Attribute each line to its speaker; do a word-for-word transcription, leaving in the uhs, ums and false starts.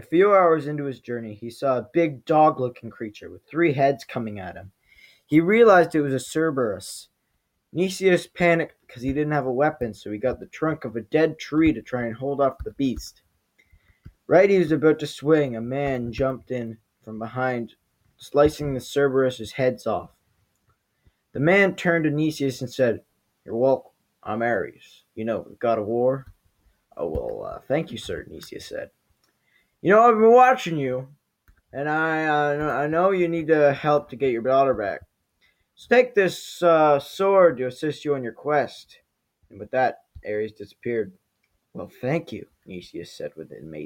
Speaker 1: A few hours into his journey, he saw a big dog-looking creature with three heads coming at him. He realized it was a Cerberus. Nicias panicked because he didn't have a weapon, so he got the trunk of a dead tree to try and hold off the beast. Right as he was about to swing, a man jumped in from behind, slicing the Cerberus's heads off. The man turned to Nicias and said, "You're welcome. I'm Ares. You know, the god of war." "Oh, well, uh, thank you, sir," Nicias said. "You know, I've been watching you, and I uh, I know you need uh, help to get your daughter back. So take this uh, sword to assist you on your quest." And with that, Ares disappeared. "Well, thank you," Nicias said with amazement.